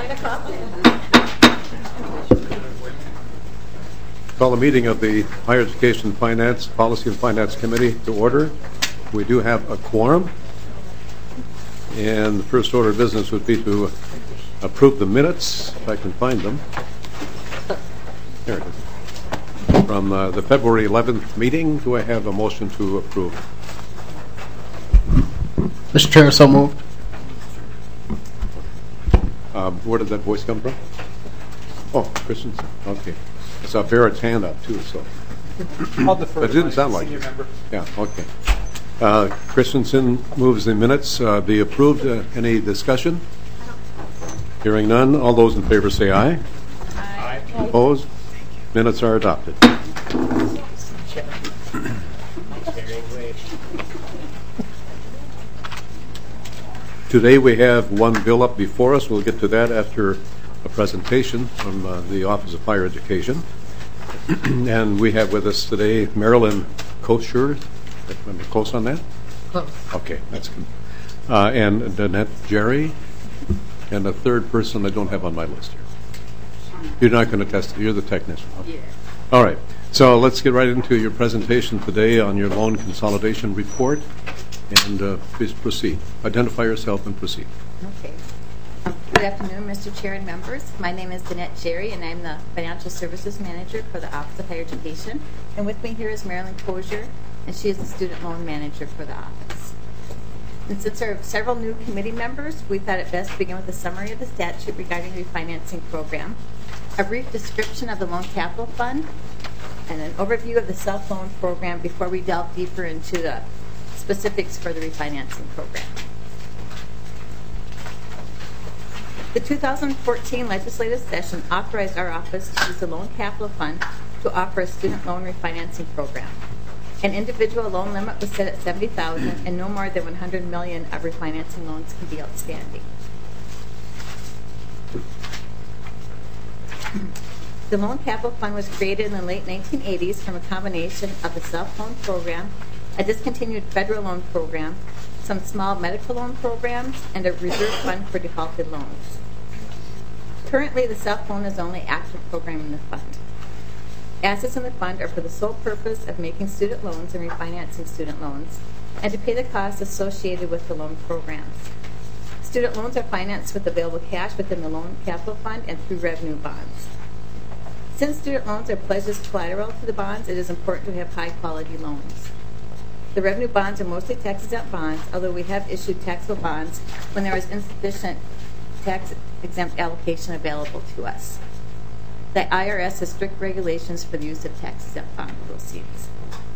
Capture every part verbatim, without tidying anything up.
sign a copy. Call the meeting of the Higher Education Finance Policy and Finance Committee to order. We do have a quorum, and the first order of business would be to approve the minutes, if I can find them. There it is. From uh, the February eleventh meeting, do I have a motion to approve? Mister Chair, so moved. Um, where did that voice come from? Oh, Christensen. Okay. I saw Barrett's hand up too, so. I'll defer But it to didn't my sound like senior it. member. Yeah, okay. Uh, Christensen moves the minutes uh, be approved. Uh, any discussion? Hearing none. All those in favor say aye. Aye. Opposed? Minutes are adopted. Today we have one bill up before us. We'll get to that after a presentation from uh, the Office of Higher Education. And we have with us today Marilyn Kosher. Am I close on that? Close. Okay, that's good. Uh, and Danette Jerry, and a third person I don't have on my list here. You're not going to test it. You're the technician. Okay. Yeah. All right. So let's get right into your presentation today on your loan consolidation report. And uh, please proceed. Identify yourself and proceed. Okay. Um, good afternoon, Mister Chair and members. My name is Danette Jerry, and I'm the Financial Services Manager for the Office of Higher Education. And with me here is Marilyn Kosher, and she is the Student Loan Manager for the office. And since there are several new committee members, we thought it best to begin with a summary of the statute regarding the refinancing program, a brief description of the Loan Capital Fund, and an overview of the self-loan program before we delve deeper into the specifics for the refinancing program. The two thousand fourteen legislative session authorized our office to use the Loan Capital Fund to offer a student loan refinancing program. An individual loan limit was set at seventy thousand dollars, and no more than one hundred million dollars of refinancing loans can be outstanding. The Loan Capital Fund was created in the late nineteen eighties from a combination of the self-loan program, a discontinued federal loan program, some small medical loan programs, and a reserve fund for defaulted loans. Currently, the self-loan is the only active program in the fund. Assets in the fund are for the sole purpose of making student loans and refinancing student loans, and to pay the costs associated with the loan programs. Student loans are financed with available cash within the Loan Capital Fund and through revenue bonds. Since student loans are pledged as collateral to the bonds, it is important to have high-quality loans. The revenue bonds are mostly tax-exempt bonds, although we have issued taxable bonds when there is insufficient tax-exempt allocation available to us. The I R S has strict regulations for the use of tax-exempt bond proceeds.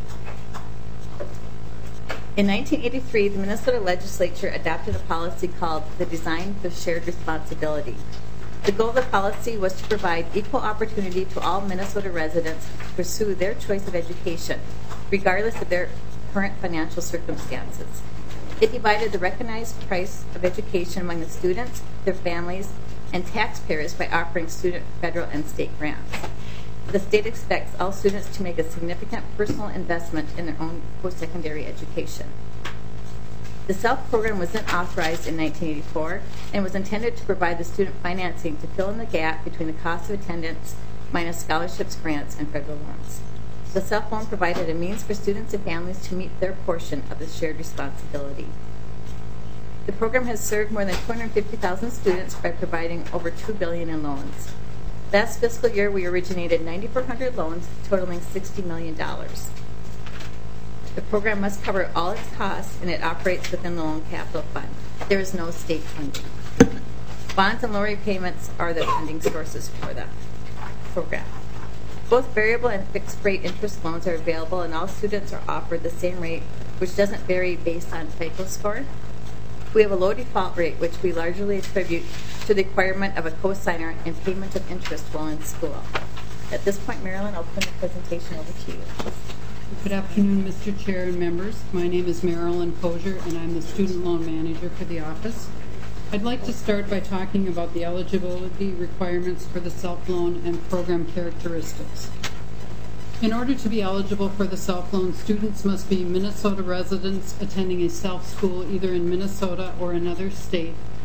In nineteen eighty-three, the Minnesota legislature adopted a policy called the Design for Shared Responsibility. The goal of the policy was to provide equal opportunity to all Minnesota residents to pursue their choice of education, regardless of their current financial circumstances. It divided the recognized price of education among the students, their families, and taxpayers by offering student, federal, and state grants. The state expects all students to make a significant personal investment in their own post-secondary education. The S E L F program was then authorized in nineteen eighty-four and was intended to provide the student financing to fill in the gap between the cost of attendance minus scholarships, grants, and federal loans. The S E L F loan provided a means for students and families to meet their portion of the shared responsibility. The program has served more than two hundred fifty thousand students by providing over two billion dollars in loans. Last fiscal year, we originated nine thousand four hundred loans totaling sixty million dollars. The program must cover all its costs, and it operates within the Loan Capital Fund. There is no state funding. Bonds and loan repayments are the funding sources for the program. Both variable and fixed rate interest loans are available, and all students are offered the same rate, which doesn't vary based on FICO score. We have a low default rate, which we largely attribute to the requirement of a cosigner and payment of interest while in school. At this point, Marilyn, I'll turn the presentation over to you. Good afternoon, Mister Chair and members. My name is Marilyn Kosher, and I'm the Student Loan Manager for the office. I'd like to start by talking about the eligibility requirements for the self-loan and program characteristics. In order to be eligible for the self-loan, students must be Minnesota residents attending a self-school either in Minnesota or another state,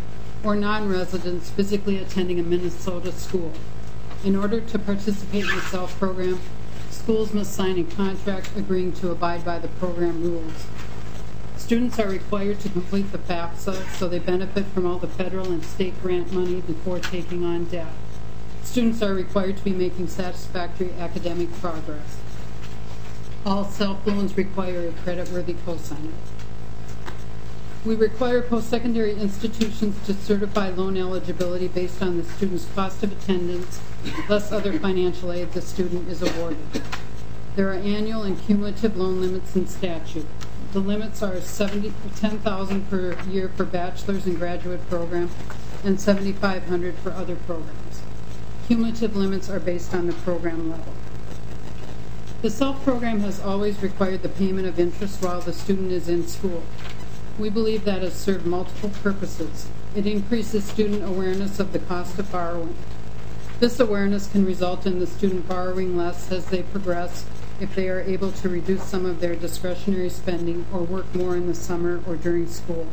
or non-residents physically attending a Minnesota school. In order to participate in the S E L F program, schools must sign a contract agreeing to abide by the program rules. Students are required to complete the FAFSA so they benefit from all the federal and state grant money before taking on debt. Students are required to be making satisfactory academic progress. All S E L F loans require a creditworthy cosigner. We require post-secondary institutions to certify loan eligibility based on the student's cost of attendance, less other financial aid the student is awarded. There are annual and cumulative loan limits in statute. The limits are ten thousand dollars per year for bachelor's and graduate program and seven thousand five hundred dollars for other programs. Cumulative limits are based on the program level. The S E L F program has always required the payment of interest while the student is in school. We believe that has served multiple purposes. It increases student awareness of the cost of borrowing. This awareness can result in the student borrowing less as they progress if they are able to reduce some of their discretionary spending or work more in the summer or during school.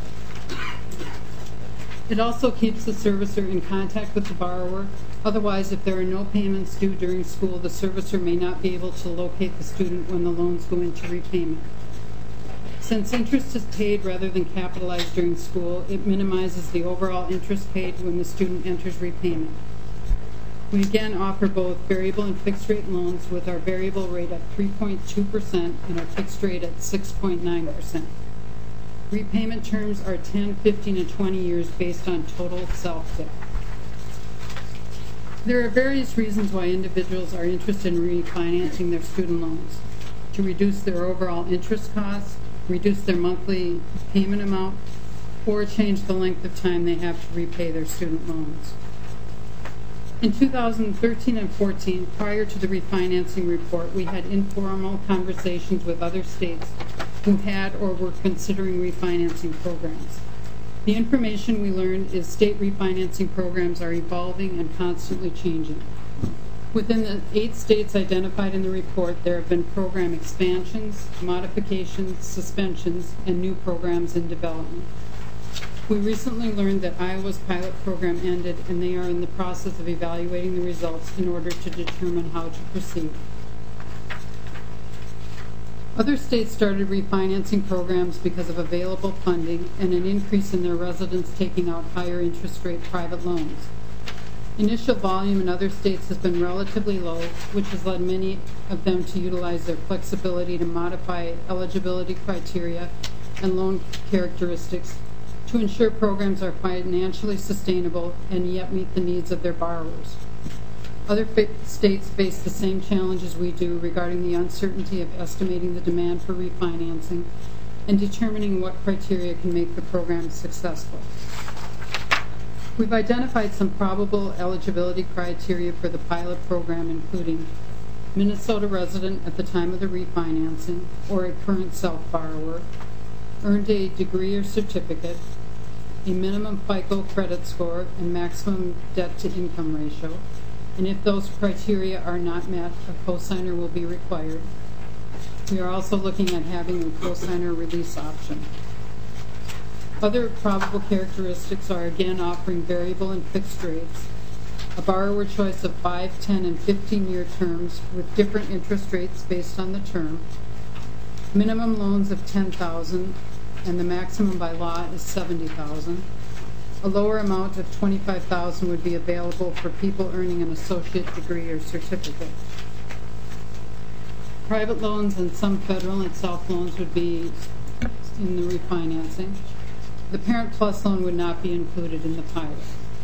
It also keeps the servicer in contact with the borrower. Otherwise, if there are no payments due during school, the servicer may not be able to locate the student when the loans go into repayment. Since interest is paid rather than capitalized during school, it minimizes the overall interest paid when the student enters repayment. We again offer both variable and fixed rate loans with our variable rate at three point two percent and our fixed rate at six point nine percent. Repayment terms are ten, fifteen, and twenty years based on total S E L F debt. There are various reasons why individuals are interested in refinancing their student loans: to reduce their overall interest costs, reduce their monthly payment amount, or change the length of time they have to repay their student loans. In two thousand thirteen and fourteen, prior to the refinancing report, we had informal conversations with other states who had or were considering refinancing programs. The information we learned is state refinancing programs are evolving and constantly changing. Within the eight states identified in the report, there have been program expansions, modifications, suspensions, and new programs in development. We recently learned that Iowa's pilot program ended, and they are in the process of evaluating the results in order to determine how to proceed. Other states started refinancing programs because of available funding and an increase in their residents taking out higher interest rate private loans. Initial volume in other states has been relatively low, which has led many of them to utilize their flexibility to modify eligibility criteria and loan characteristics to ensure programs are financially sustainable and yet meet the needs of their borrowers. Other fa- states face the same challenges we do regarding the uncertainty of estimating the demand for refinancing and determining what criteria can make the program successful. We've identified some probable eligibility criteria for the pilot program, including Minnesota resident at the time of the refinancing or a current S E L F borrower, earned a degree or certificate, a minimum FICO credit score and maximum debt-to-income ratio, and if those criteria are not met, a cosigner will be required. We are also looking at having a cosigner release option. Other probable characteristics are again offering variable and fixed rates, a borrower choice of five, ten, and fifteen-year terms with different interest rates based on the term, minimum loans of ten thousand dollars, and the maximum by law is seventy thousand dollars. A lower amount of twenty-five thousand dollars would be available for people earning an associate degree or certificate. Private loans and some federal and S E L F loans would be in the refinancing. The Parent Plus loan would not be included in the pilot.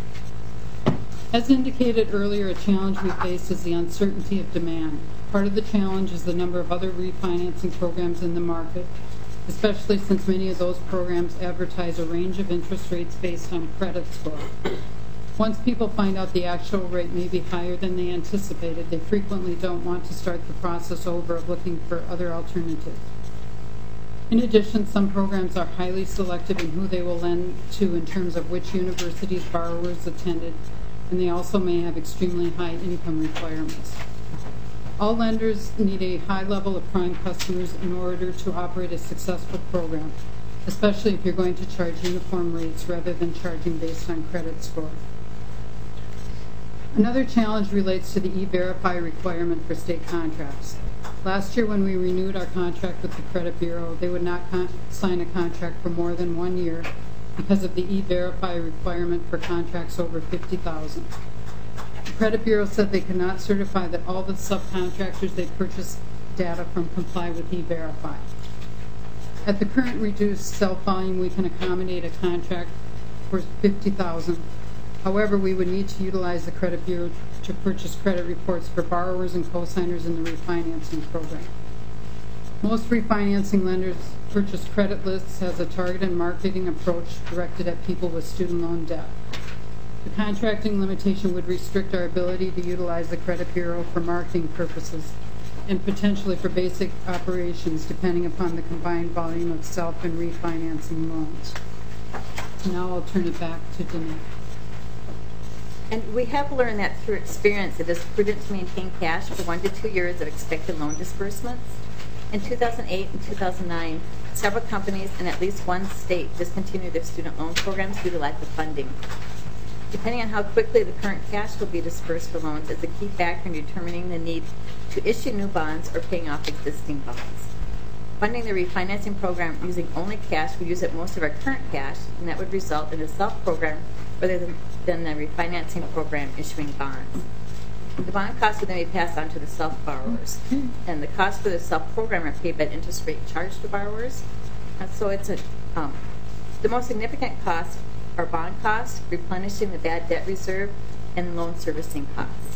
As indicated earlier, a challenge we face is the uncertainty of demand. Part of the challenge is the number of other refinancing programs in the market, especially since many of those programs advertise a range of interest rates based on credit score. Once people find out the actual rate may be higher than they anticipated, they frequently don't want to start the process over of looking for other alternatives. In addition, some programs are highly selective in who they will lend to in terms of which universities borrowers attended, and they also may have extremely high income requirements. All lenders need a high level of prime customers in order to operate a successful program, especially if you're going to charge uniform rates rather than charging based on credit score. Another challenge relates to the E-Verify requirement for state contracts. Last year when we renewed our contract with the Credit Bureau, they would not con- sign a contract for more than one year because of the E-Verify requirement for contracts over fifty thousand dollars. The Credit Bureau said they could not certify that all the subcontractors they purchased data from comply with E-Verify. At the current reduced self-volume, we can accommodate a contract for fifty thousand dollars. However, we would need to utilize the Credit Bureau to purchase credit reports for borrowers and cosigners in the refinancing program. Most refinancing lenders purchase credit lists as a targeted marketing approach directed at people with student loan debt. The contracting limitation would restrict our ability to utilize the Credit Bureau for marketing purposes and potentially for basic operations depending upon the combined volume of self and refinancing loans. Now I'll turn it back to Denise. And we have learned that through experience it is prudent to maintain cash for one to two years of expected loan disbursements. In two thousand eight and two thousand nine, several companies in at least one state discontinued their student loan programs due to lack of funding. Depending on how quickly the current cash will be dispersed for loans is a key factor in determining the need to issue new bonds or paying off existing bonds. Funding the refinancing program using only cash would use up most of our current cash, and that would result in a self-program rather than, than the refinancing program issuing bonds. The bond costs would then be passed on to the self-borrowers, and the costs for the self-program are paid by the interest rate charged to borrowers. And so it's a, um, the most significant costs are bond costs, replenishing the bad debt reserve, and loan servicing costs.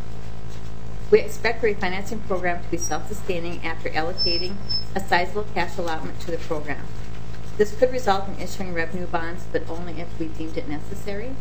We expect the refinancing program to be self-sustaining after allocating a sizable cash allotment to the program. This could result in issuing revenue bonds, but only if we deemed it necessary.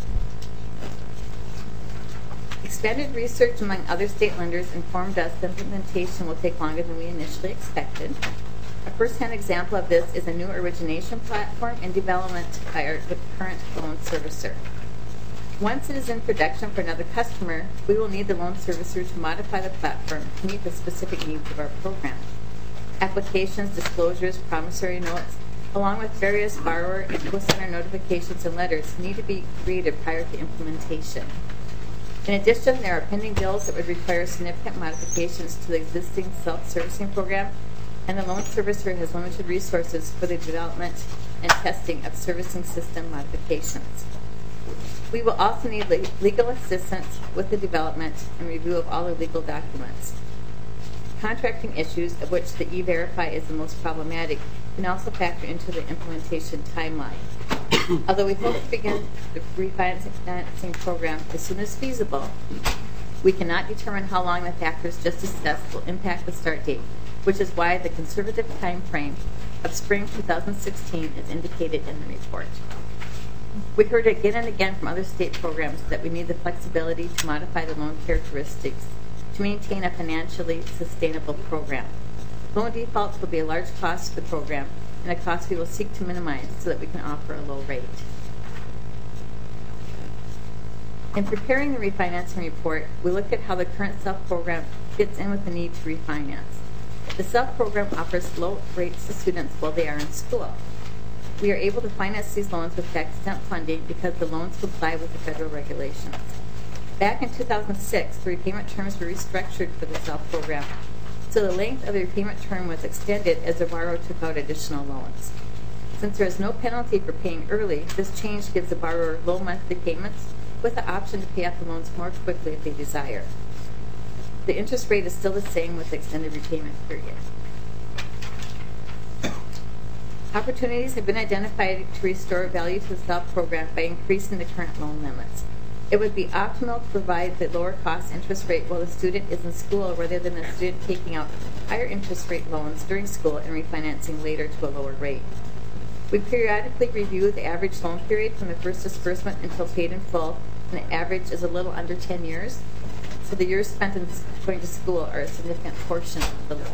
Expanded research among other state lenders informed us that implementation will take longer than we initially expected. A first-hand example of this is a new origination platform in development by our the current loan servicer. Once it is in production for another customer, we will need the loan servicer to modify the platform to meet the specific needs of our program. Applications, disclosures, promissory notes, along with various borrower and co-signer notifications and letters need to be created prior to implementation. In addition, there are pending bills that would require significant modifications to the existing self-servicing program, and the loan servicer has limited resources for the development and testing of servicing system modifications. We will also need le- legal assistance with the development and review of all the legal documents. Contracting issues, of which the E-Verify is the most problematic, can also factor into the implementation timeline. Although we hope to begin the refinancing program as soon as feasible, we cannot determine how long the factors just discussed will impact the start date, which is why the conservative time frame of spring two thousand sixteen is indicated in the report. We heard again and again from other state programs that we need the flexibility to modify the loan characteristics to maintain a financially sustainable program. Loan defaults will be a large cost to the program, and a cost we will seek to minimize so that we can offer a low rate. In preparing the refinancing report, we looked at how the current SELF program fits in with the need to refinance. The SELF program offers low rates to students while they are in school. We are able to finance these loans with tax-exempt funding because the loans comply with the federal regulations. Back in two thousand six, the repayment terms were restructured for the SELF program, so the length of the repayment term was extended as the borrower took out additional loans. Since there is no penalty for paying early, this change gives the borrower low monthly payments with the option to pay off the loans more quickly if they desire. The interest rate is still the same with the extended repayment period. Opportunities have been identified to restore value to the SELF program by increasing the current loan limits. It would be optimal to provide the lower cost interest rate while the student is in school rather than the student taking out higher interest rate loans during school and refinancing later to a lower rate. We periodically review the average loan period from the first disbursement until paid in full, and the average is a little under ten years. So the years spent in going to school are a significant portion of the loan.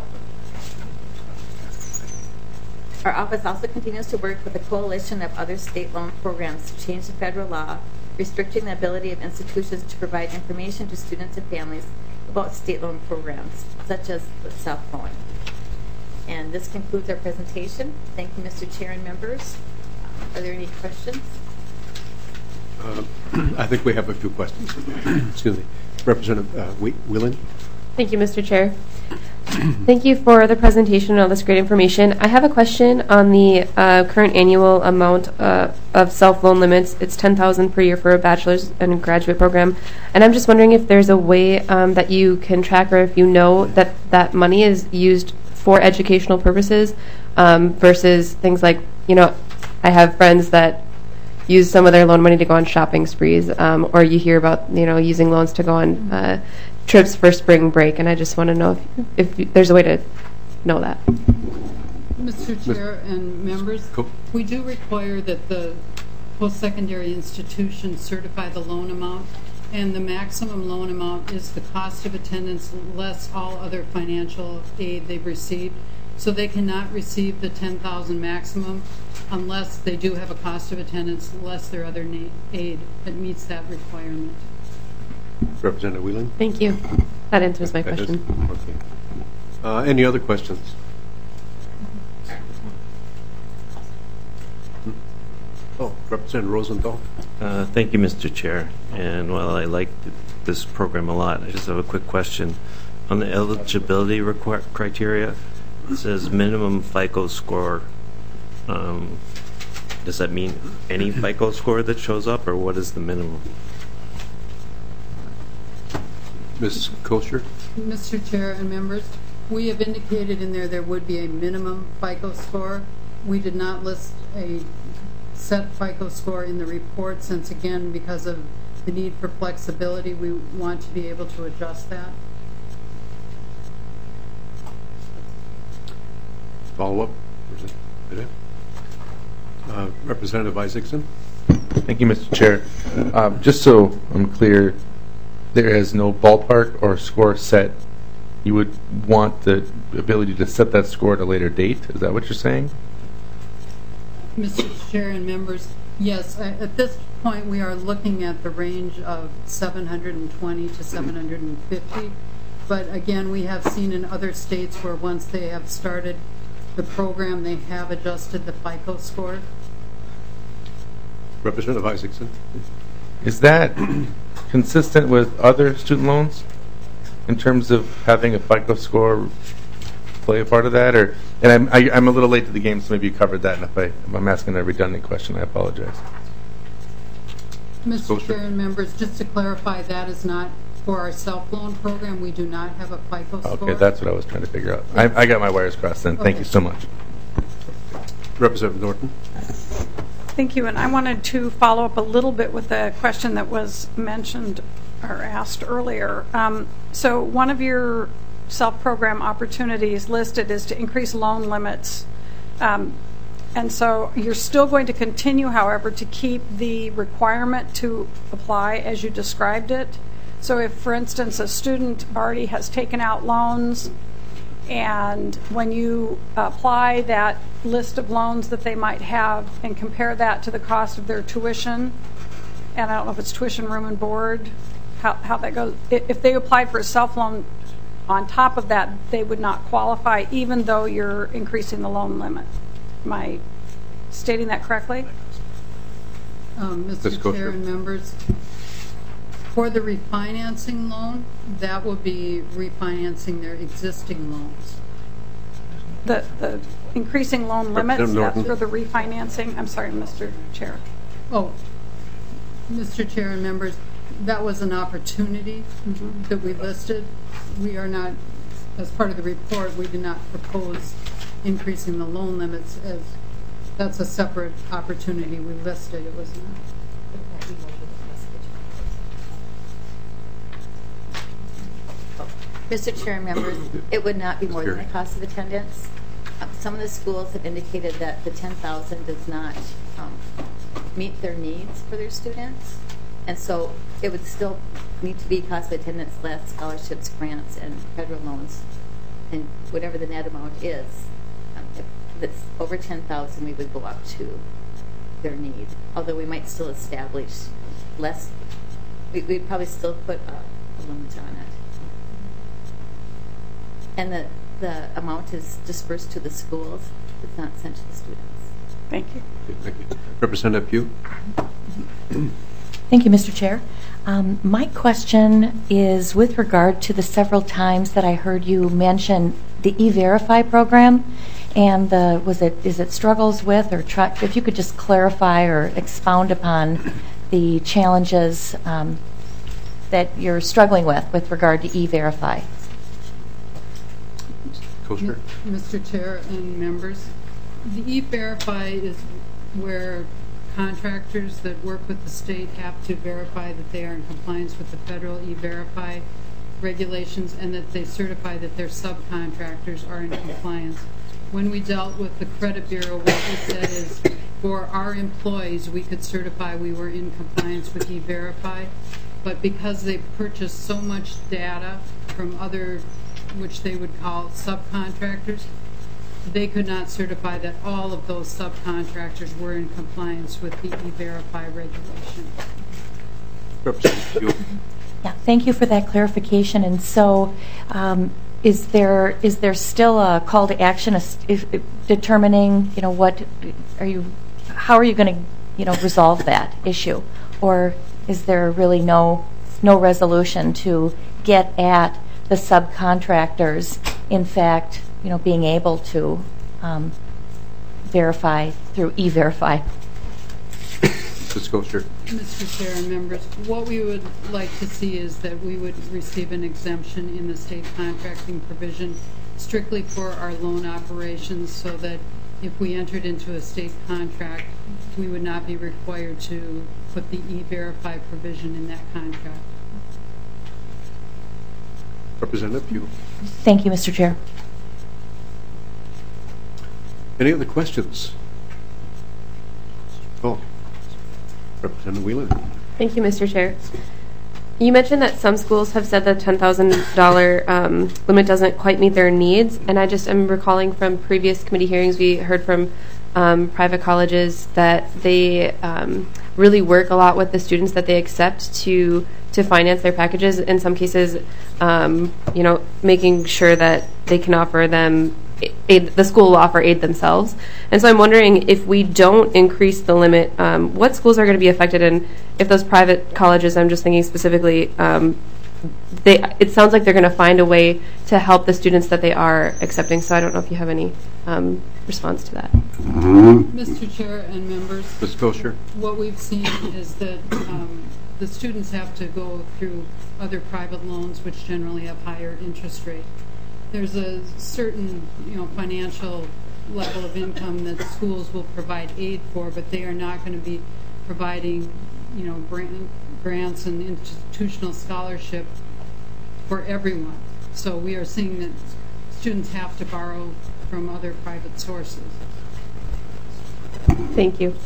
Our office also continues to work with a coalition of other state loan programs to change the federal law restricting the ability of institutions to provide information to students and families about state loan programs, such as SELF loan. And this concludes our presentation. Thank you, Mister Chair and members. Are there any questions? Uh, I think we have a few questions. Excuse me. Representative uh, Whe- Whelan? Thank you, Mister Chair. Thank you for the presentation and all this great information. I have a question on the uh, current annual amount uh, of self-loan limits. It's ten thousand dollars per year for a bachelor's and graduate program. And I'm just wondering if there's a way um, that you can track, or if you know that that money is used for educational purposes um, versus things like, you know, I have friends that use some of their loan money to go on shopping sprees, um, or you hear about, you know, using loans to go on uh, trips for spring break, and I just want to know if, if there's a way to know that. Mister Chair and members, Cool. we do require that the post-secondary institutions certify the loan amount, and the maximum loan amount is the cost of attendance less all other financial aid they've received. So they cannot receive the ten thousand dollars maximum unless they do have a cost of attendance less their other na- aid that meets that requirement. Representative Whelan? Thank you. That answers my That is- question. Okay. Uh, any other questions? Oh, Representative Rosenthal? Uh, Thank you, Mister Chair. And while I like th- this program a lot, I just have a quick question. On the eligibility requir- criteria, it says minimum FICO score. Um, Does that mean any FICO score that shows up, or what is the minimum? Miz Kosher? Mister Chair and members, we have indicated in there there would be a minimum FICO score. We did not list a set FICO score in the report, since again, because of the need for flexibility, we want to be able to adjust that. Follow up? Uh, Representative Isaacson? Thank you, Mister Chair. Um, just so I'm clear, there is no ballpark or score set. You would want the ability to set that score at a later date. Is that what you're saying? Mister Chair and members, yes, a- at this point we are looking at the range of seven hundred twenty to seven hundred fifty. But again, we have seen in other states where once they have started the program, they have adjusted the FICO score. Representative Isaacson? Is that consistent with other student loans in terms of having a FICO score play a part of that? Or, and I'm, I, I'm a little late to the game, so maybe you covered that. And if, I, if I'm asking a redundant question, I apologize. Mister Kosher. Chair and members, just to clarify, that is not for our self-loan program. We do not have a FICO score. Okay, that's what I was trying to figure out. I, I got my wires crossed then. Thank Okay. you so much. Representative Norton? Thank you, and I wanted to follow up a little bit with a question that was mentioned or asked earlier. Um, so one of your self-program opportunities listed is to increase loan limits. Um, and so you're still going to continue, however, to keep the requirement to apply as you described it. So if, for instance, a student already has taken out loans, and when you apply that list of loans that they might have and compare that to the cost of their tuition, and I don't know if it's tuition, room, and board, how, how that goes. If they applied for a self-loan on top of that, they would not qualify, even though you're increasing the loan limit. Am I stating that correctly? Um, Mister Miz Chair Kosher. and members, for the refinancing loan, that will be refinancing their existing loans. The, the increasing loan limits, Representative that's Norton. for the refinancing? I'm sorry, Mister Chair. Oh, Mister Chair and members, that was an opportunity that we listed. We are not, as part of the report, we did not propose increasing the loan limits, as that's a separate opportunity we listed. It was not. Mister Chair and members, it would not be more than the Carried. cost of attendance. Um, Some of the schools have indicated that the ten thousand does not um, meet their needs for their students. And so it would still need to be cost of attendance less scholarships, grants, and federal loans, and whatever the net amount is. Um, If it's over ten thousand, we would go up to their need. Although we might still establish less, we- we'd probably still put a a limit on it. And the, the amount is dispersed to the schools. It's not sent to the students. Thank you. Okay, thank you. Representative Pugh? Thank you, Mister Chair. Um, my question is with regard to the several times that I heard you mention the E-Verify program and the, was it, is it struggles with, or try, if you could just clarify or expound upon the challenges um, that you're struggling with with regard to E-Verify. Koster? Mister Chair and members, the E-Verify is where contractors that work with the state have to verify that they are in compliance with the federal E-Verify regulations and that they certify that their subcontractors are in compliance. When we dealt with the credit bureau, what we said is for our employees, we could certify we were in compliance with E-Verify, but because they purchased so much data from other, which they would call subcontractors, they could not certify that all of those subcontractors were in compliance with the E-Verify regulation. Representative Pugh? Yeah, thank you for that clarification. And so, um, is there is there still a call to action, if, if determining, you know, what are you, how are you going to, you know, resolve that issue, or is there really no no resolution to get at the subcontractors, in fact, you know, being able to um, verify through E-Verify? Miz Koster? Mister Chair and members, what we would like to see is that we would receive an exemption in the state contracting provision strictly for our loan operations, so that if we entered into a state contract, we would not be required to put the E-Verify provision in that contract. Representative Pugh? Thank you, Mister Chair. Any other questions? Oh, Representative Whelan. Thank you, Mister Chair. You mentioned that some schools have said the ten thousand dollars um, limit doesn't quite meet their needs, and I just am recalling from previous committee hearings we heard from um, private colleges that they um, really work a lot with the students that they accept to to finance their packages. In some cases, um, you know, making sure that they can offer them aid, the school will offer aid themselves. And so I'm wondering if we don't increase the limit, um, what schools are going to be affected, and if those private colleges, I'm just thinking specifically, um, they, it sounds like they're going to find a way to help the students that they are accepting. So I don't know if you have any um, response to that. Mister Chair and members, Miz Koster? what we've seen is that um, the students have to go through other private loans, which generally have higher interest rate. There's a certain, you know, financial level of income that schools will provide aid for, but they are not going to be providing, you know, grant, grants and institutional scholarship for everyone. So we are seeing that students have to borrow from other private sources. Thank you.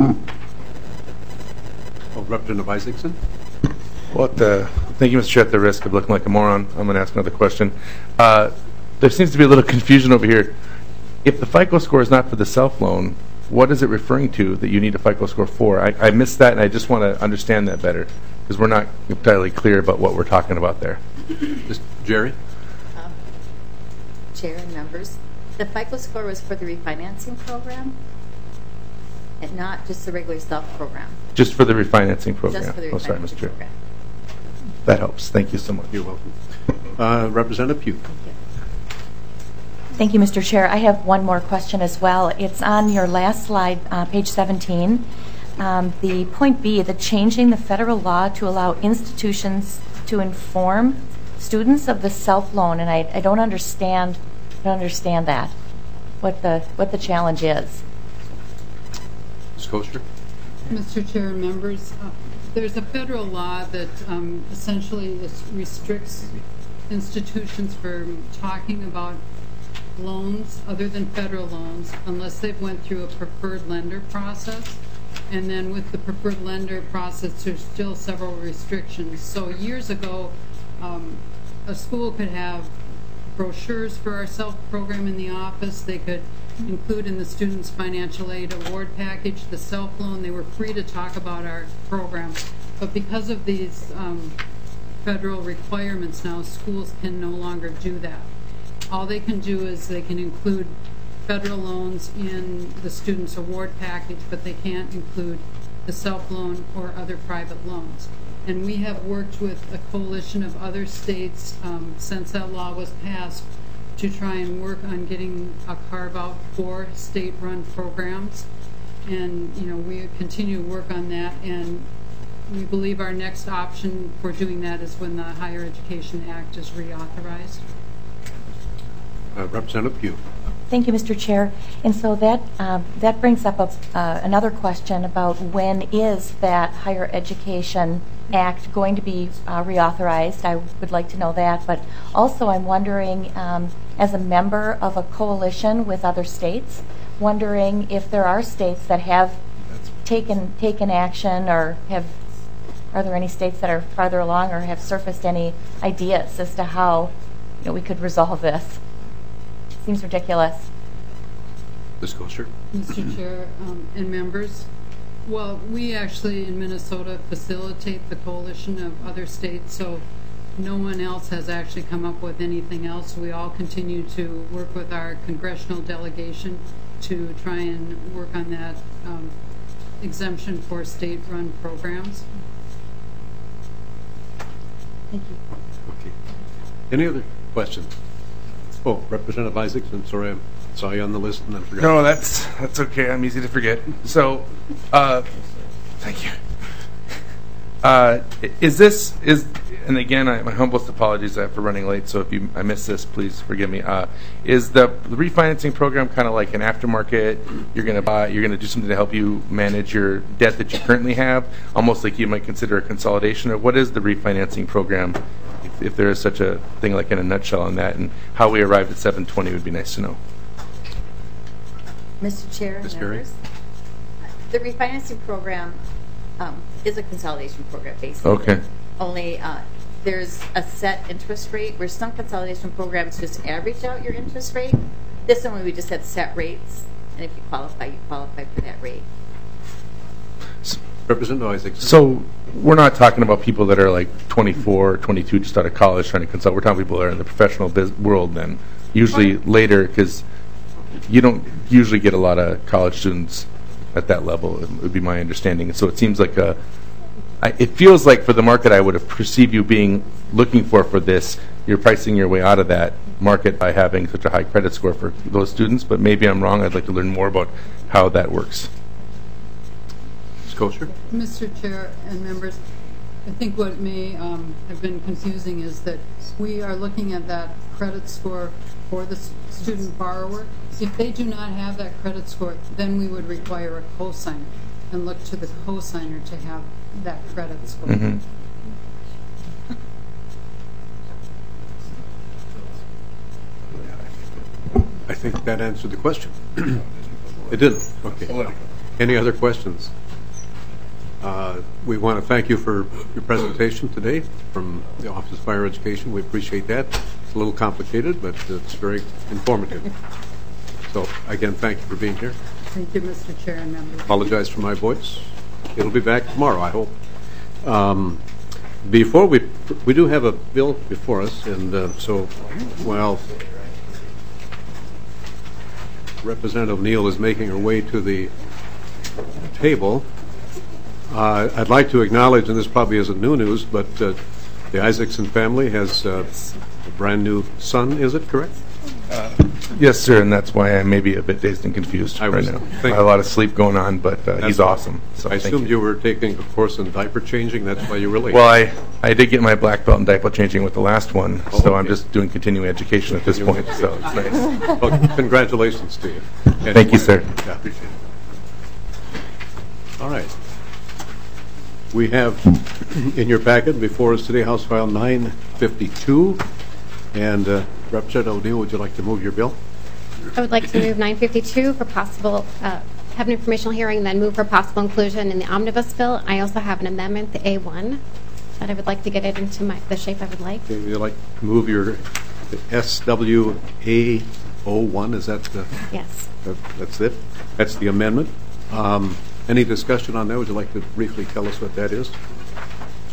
Oh, Representative Isaacson? Well, uh, thank you, Mister Chair. At the risk of looking like a moron, I'm going to ask another question. Uh, there seems to be a little confusion over here. If the FICO score is not for the self-loan, what is it referring to that you need a FICO score for? I, I missed that, and I just want to understand that better, because we're not entirely clear about what we're talking about there. Miz Jerry? Um, Chair and members, the FICO score was for the refinancing program and not just the regular self program. Just for the refinancing program. Just for the Oh, sorry, refinancing Mister Chair. program. That helps. Thank you so much. You're welcome. Uh, Representative Pugh? Thank you, Mister Chair. I have one more question as well. It's on your last slide, uh, page seventeen. Um, the point B, the changing the federal law to allow institutions to inform students of the self-loan, and I, I don't understand, I don't understand that. What the what the challenge is. Miz Koster? Mister Chair and members, uh, there's a federal law that um, essentially is, restricts institutions from talking about loans other than federal loans unless they've went through a preferred lender process. And then with the preferred lender process, there's still several restrictions. So years ago, um, a school could have brochures for our SELF program in the office. They could include in the student's financial aid award package the SELF loan. They were free to talk about our program. But because of these um, federal requirements now, schools can no longer do that. all they can do is they can include federal loans in the student's award package, but they can't include the self-loan or other private loans. And we have worked with a coalition of other states um, since that law was passed to try and work on getting a carve-out for state-run programs. And, you know, we continue to work on that, and we believe our next option for doing that is when the Higher Education Act is reauthorized. Uh, Representative Pugh. Thank you, Mister Chair. And so that uh, that brings up a, uh, another question about when is that Higher Education Act going to be uh, reauthorized? I would like to know that. But also I'm wondering, um, as a member of a coalition with other states, wondering if there are states that have taken taken action, or have, are there any states that are farther along or have surfaced any ideas as to how, you know, we could resolve this? Seems ridiculous. Miz Kosher. Mister Chair um, and members, well, we actually in Minnesota facilitate the coalition of other states, so no one else has actually come up with anything else. We all continue to work with our congressional delegation to try and work on that um, exemption for state-run programs. Thank you. Okay. Any other questions? Oh, Representative Isaacson, sorry, I saw you on the list and then forgot. No, that's that's okay. I'm easy to forget. So, uh, thank you. Uh, is this is and again, I, my humblest apologies for running late. So if you I missed this, please forgive me. Uh, is the, the refinancing program kind of like an aftermarket? You're going to buy. You're going to do something to help you manage your debt that you currently have, almost like you might consider a consolidation. Or what is the refinancing program? If, if there is such a thing, like in a nutshell on that, and how we arrived at seven twenty would be nice to know. Mister Chair, Miz Berry? members, the refinancing program um, is a consolidation program, basically. Okay. Only uh, there's a set interest rate, where some consolidation programs just average out your interest rate. This one, we just have set rates, and if you qualify, you qualify for that rate. Representative Isaacson. So we're not talking about people that are like twenty-four, twenty-two, just out of college trying to consult. We're talking people that are in the professional biz- world then, usually later, because you don't usually get a lot of college students at that level, it would be my understanding. So it seems like a, I, it feels like for the market I would have perceived you being looking for for this, you're pricing your way out of that market by having such a high credit score for those students, but maybe I'm wrong. I'd like to learn more about how that works. Miz Kosher. Mister Chair and members, I think what may um, have been confusing is that we are looking at that credit score for the student borrower. If they do not have that credit score, then we would require a cosigner and look to the cosigner to have that credit score. Mm-hmm. I think that answered the question. It didn't. Okay. Any other questions? Uh, we want to thank you for your presentation today from the Office of Higher Education. We appreciate that. It's a little complicated, but it's very informative. So, again, thank you for being here. Thank you, Mister Chair and members. Apologize for my voice. It'll be back tomorrow, I hope. Um, before we, we do have a bill before us, and uh, so, well, Representative Neal is making her way to the table. Uh, I'd like to acknowledge, and this probably isn't new news, but uh, the Isaacson family has uh, a brand new son, is it correct? Uh, yes, sir, and that's why I may be a bit dazed and confused I right was now. thinking- I have a lot of sleep going on, but uh, he's That's- awesome. So I thank assumed you. you were taking a course in diaper changing, that's why you were late. Well, I, I did get my black belt in diaper changing with the last one, Oh, so I'm okay. just doing continuing education at this point, so it's nice. Well, congratulations to you. Thank you, sir. Yeah, appreciate it. All right. We have in your packet before us today House File nine fifty-two. And uh, Representative O'Neill, would you like to move your bill? I would like to move nine fifty-two for possible, uh, have an informational hearing, then move for possible inclusion in the omnibus bill. I also have an amendment, the A one, that I would like to get it into my, the shape I would like. Okay, would you like to move your S W A zero one? Is that the, Yes. that, that's it? That's the amendment. Um, any discussion on that? Would you like to briefly tell us what that is?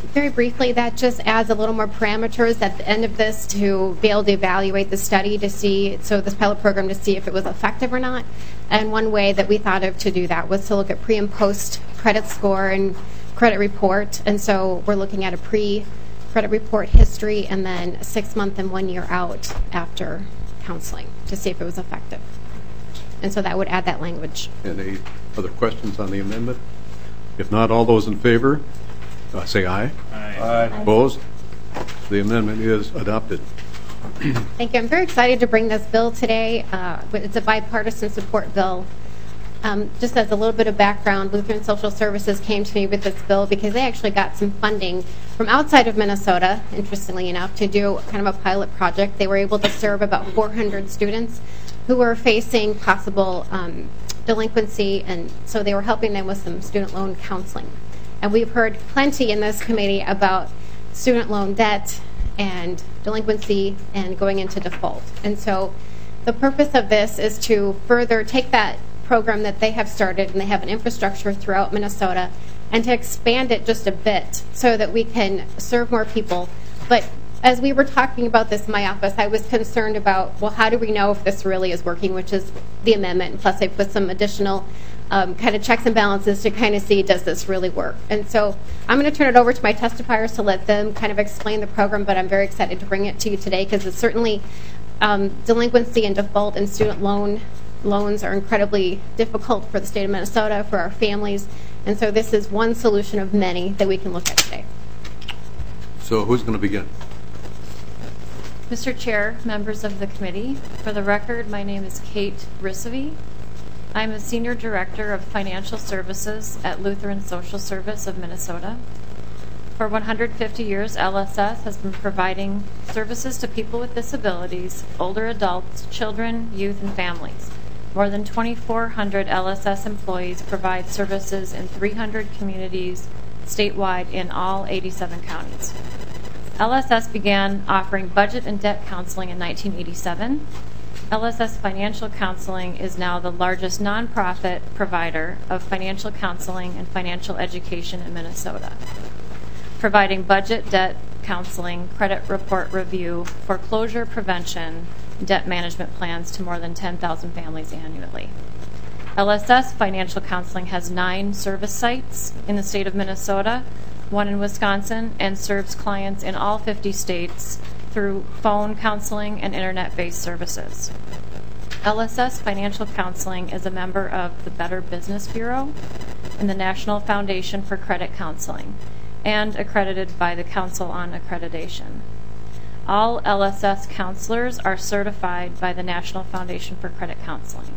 Very briefly, that just adds a little more parameters at the end of this to be able to evaluate the study to see, so this pilot program to see if it was effective or not. And one way that we thought of to do that was to look at pre and post credit score and credit report. And so we're looking at a pre-credit report history and then six month and one year out after counseling to see if it was effective. And so that would add that language. Any other questions on the amendment? If not, all those in favor, uh, say aye. Aye. Aye. Opposed? The amendment is adopted. Thank you. I'm very excited to bring this bill today. Uh, but it's a bipartisan support bill. Um, just as a little bit of background, Lutheran Social Services came to me with this bill because they actually got some funding from outside of Minnesota, interestingly enough, to do kind of a pilot project. They were able to serve about four hundred students who were facing possible um, delinquency, and so they were helping them with some student loan counseling. And we've heard plenty in this committee about student loan debt and delinquency and going into default. And so the purpose of this is to further take that program that they have started, and they have an infrastructure throughout Minnesota, and to expand it just a bit so that we can serve more people. But as we were talking about this in my office, I was concerned about, well, how do we know if this really is working, which is the amendment. And plus, I put some additional um, kind of checks and balances to kind of see, does this really work? And so I'm going to turn it over to my testifiers to let them kind of explain the program, but I'm very excited to bring it to you today because it's certainly um, delinquency and default and student loan loans are incredibly difficult for the state of Minnesota, for our families. And so this is one solution of many that we can look at today. So who's going to begin? Mister Chair, members of the committee, for the record, my name is Kate Risovy. I'm a Senior Director of Financial Services at Lutheran Social Service of Minnesota. For one hundred fifty years, L S S has been providing services to people with disabilities, older adults, children, youth, and families. More than twenty-four hundred L S S employees provide services in three hundred communities statewide in all eighty-seven counties. L S S began offering budget and debt counseling in nineteen eighty-seven. L S S Financial Counseling is now the largest nonprofit provider of financial counseling and financial education in Minnesota, providing budget, debt counseling, credit report review, foreclosure prevention, debt management plans to more than ten thousand families annually. L S S Financial Counseling has nine service sites in the state of Minnesota, one in Wisconsin, and serves clients in all fifty states through phone counseling and internet-based services. L S S Financial Counseling is a member of the Better Business Bureau and the National Foundation for Credit Counseling, and accredited by the Council on Accreditation. All L S S counselors are certified by the National Foundation for Credit Counseling.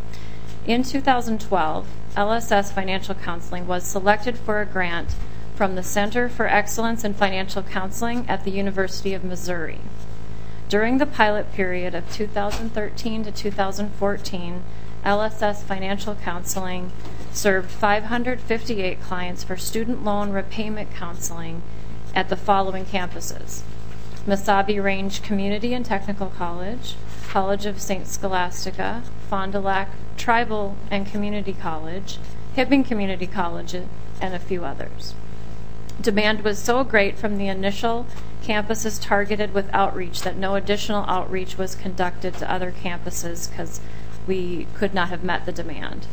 In two thousand twelve, L S S Financial Counseling was selected for a grant from the Center for Excellence in Financial Counseling at the University of Missouri. During the pilot period of two thousand thirteen to two thousand fourteen, L S S Financial Counseling served five hundred fifty-eight clients for student loan repayment counseling at the following campuses: Mesabi Range Community and Technical College, College of Saint Scholastica, Fond du Lac Tribal and Community College, Hibbing Community College, and a few others. Demand was so great from the initial campuses targeted with outreach that no additional outreach was conducted to other campuses because we could not have met the demand.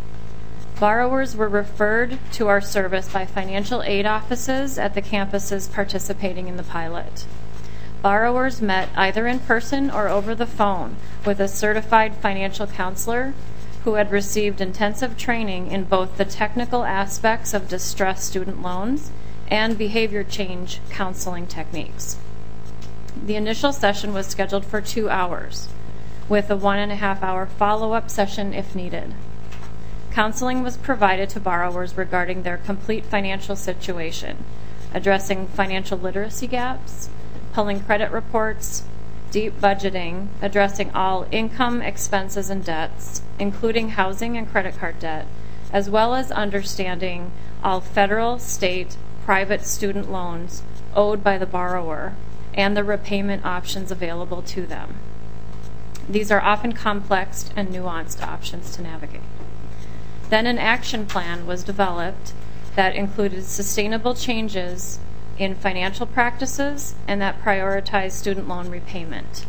Borrowers were referred to our service by financial aid offices at the campuses participating in the pilot. Borrowers met either in person or over the phone with a certified financial counselor who had received intensive training in both the technical aspects of distressed student loans and behavior change counseling techniques. The initial session was scheduled for two hours, with a one and a half hour follow-up session if needed. Counseling was provided to borrowers regarding their complete financial situation, addressing financial literacy gaps, pulling credit reports, deep budgeting, addressing all income, expenses, and debts, including housing and credit card debt, as well as understanding all federal, state, private student loans owed by the borrower and the repayment options available to them. These are often complex and nuanced options to navigate. Then an action plan was developed that included sustainable changes in financial practices and that prioritize student loan repayment.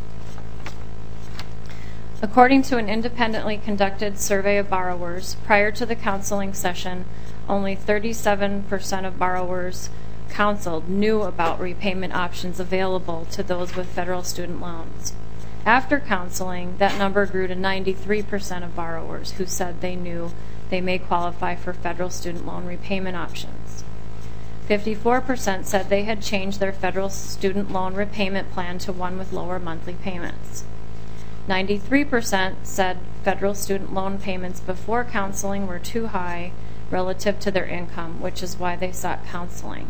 According to an independently conducted survey of borrowers, prior to the counseling session, only thirty-seven percent of borrowers counseled knew about repayment options available to those with federal student loans. After counseling, that number grew to ninety-three percent of borrowers who said they knew they may qualify for federal student loan repayment options. fifty-four percent said they had changed their federal student loan repayment plan to one with lower monthly payments. ninety-three percent said federal student loan payments before counseling were too high relative to their income, which is why they sought counseling.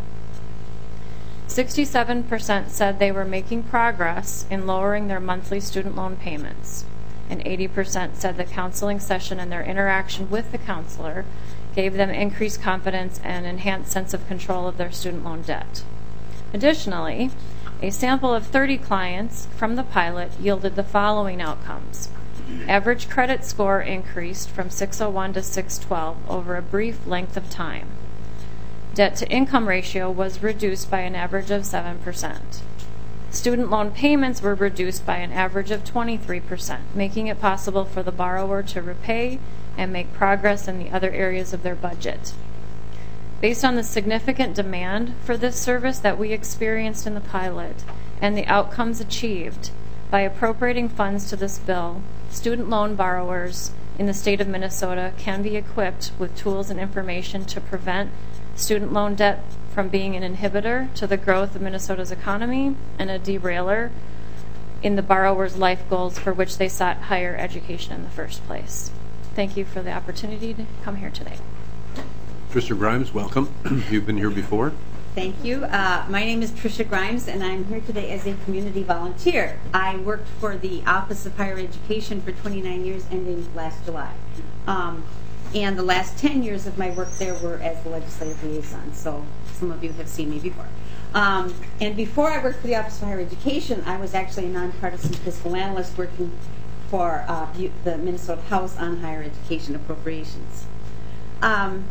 sixty-seven percent said they were making progress in lowering their monthly student loan payments, and eighty percent said the counseling session and their interaction with the counselor gave them increased confidence and enhanced sense of control of their student loan debt. Additionally, a sample of thirty clients from the pilot yielded the following outcomes. Average credit score increased from six oh one to six twelve over a brief length of time. Debt-to-income ratio was reduced by an average of seven percent. Student loan payments were reduced by an average of twenty-three percent, making it possible for the borrower to repay and make progress in the other areas of their budget. Based on the significant demand for this service that we experienced in the pilot and the outcomes achieved by appropriating funds to this bill, student loan borrowers in the state of Minnesota can be equipped with tools and information to prevent student loan debt from being an inhibitor to the growth of Minnesota's economy and a derailer in the borrower's life goals for which they sought higher education in the first place. Thank you for the opportunity to come here today. Tricia Grimes, welcome. You've been here before. Thank you. Uh, my name is Tricia Grimes, and I'm here today as a community volunteer. I worked for the Office of Higher Education for twenty-nine years, ending last July. Um, and the last ten years of my work there were as the legislative liaison, so some of you have seen me before. Um, and before I worked for the Office of Higher Education, I was actually a nonpartisan fiscal analyst working for uh, the Minnesota House on Higher Education Appropriations. Um,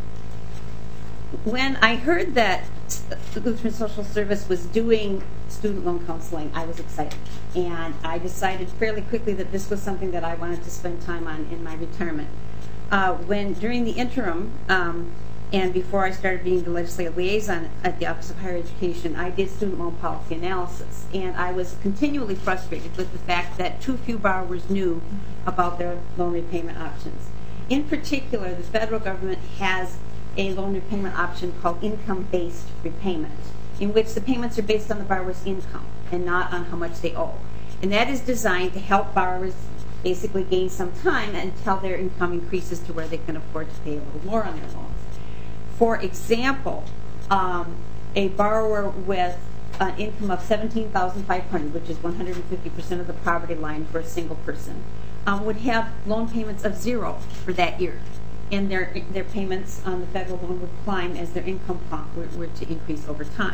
when I heard that the Lutheran Social Service was doing student loan counseling, I was excited. And I decided fairly quickly that this was something that I wanted to spend time on in my retirement. Uh, when during the interim, um, and before I started being the legislative liaison at the Office of Higher Education, I did student loan policy analysis. And I was continually frustrated with the fact that too few borrowers knew about their loan repayment options. In particular, the federal government has a loan repayment option called income-based repayment, in which the payments are based on the borrower's income and not on how much they owe. And that is designed to help borrowers basically gain some time until their income increases to where they can afford to pay a little more on their loans. For example, um, a borrower with an income of seventeen thousand five hundred dollars, which is one hundred fifty percent of the poverty line for a single person, um, would have loan payments of zero for that year. And their their payments on the federal loan would climb as their income were, were to increase over time.